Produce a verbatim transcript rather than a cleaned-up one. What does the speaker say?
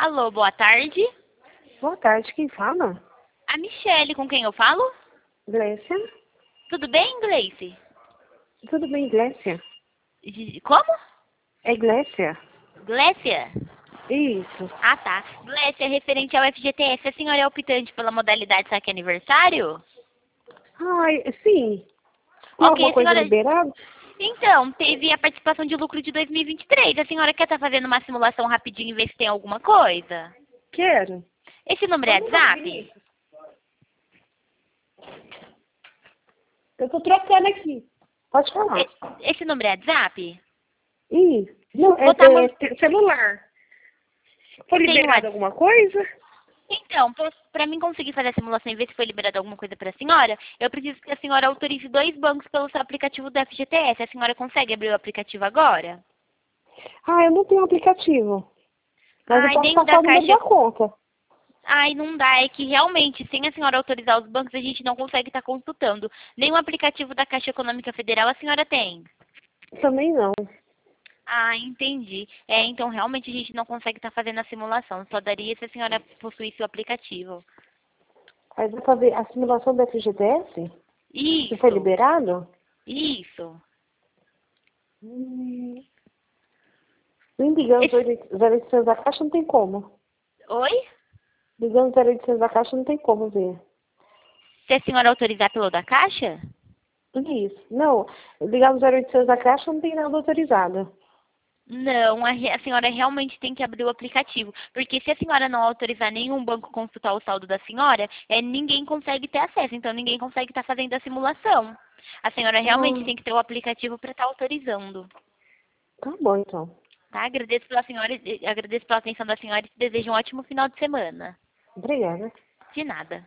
Alô, boa tarde. Boa tarde, quem fala? A Michele, com quem eu falo? Glécia? Tudo bem, Gleice? Tudo bem, Glécia? Gi- Como? É Glécia? Glécia? Isso. Ah, tá. Glécia, referente ao F G T S, a senhora é optante pela modalidade saque aniversário? Ai, sim. Tem Ok, alguma a coisa senhora... liberada? Então, teve a participação de lucro de dois mil e vinte e três. A senhora quer estar fazendo uma simulação rapidinho e ver se tem alguma coisa? Quero. Esse número é Vamos lá, WhatsApp? Vinícius. Eu tô trocando aqui. Pode falar. E- Esse número é WhatsApp? Ih, não, é, Vou estar é man... te- celular. Foi Tem um liberado WhatsApp. alguma coisa? Então, para mim conseguir fazer a simulação e ver se foi liberado alguma coisa para a senhora, eu preciso que a senhora autorize dois bancos pelo seu aplicativo do F G T S. A senhora consegue abrir o aplicativo agora? Ah, eu não tenho aplicativo. Mas eu Ai, posso nem o da passar o número Caixa. da conta. Ai, não dá. É que realmente, sem a senhora autorizar os bancos, a gente não consegue estar consultando. Nem o aplicativo da Caixa Econômica Federal a senhora tem. Também não. Ah, entendi. É, então realmente a gente não consegue estar fazendo a simulação. Só daria se a senhora possuísse o aplicativo. Mas vou fazer a simulação do F G T S? Se foi Isso, liberado? isso. Hum, nem ligando Esse... zero oitocentos da caixa não tem como. Oi? Ligando zero oitocentos da caixa não tem como ver. Se a senhora autorizar pelo da Caixa? Isso. Não, ligar no zero oitocentos da caixa não tem nada autorizado. Não, a, re- a senhora realmente tem que abrir o aplicativo. Porque se a senhora não autorizar nenhum banco consultar o saldo da senhora, é, ninguém consegue ter acesso. Então ninguém consegue estar fazendo a simulação. A senhora realmente Ah, tem que ter o aplicativo para estar autorizando. tá bom então. Tá? Agradeço pela senhora, e- agradeço pela atenção da senhora e desejo um ótimo final de semana. Obrigada. De nada.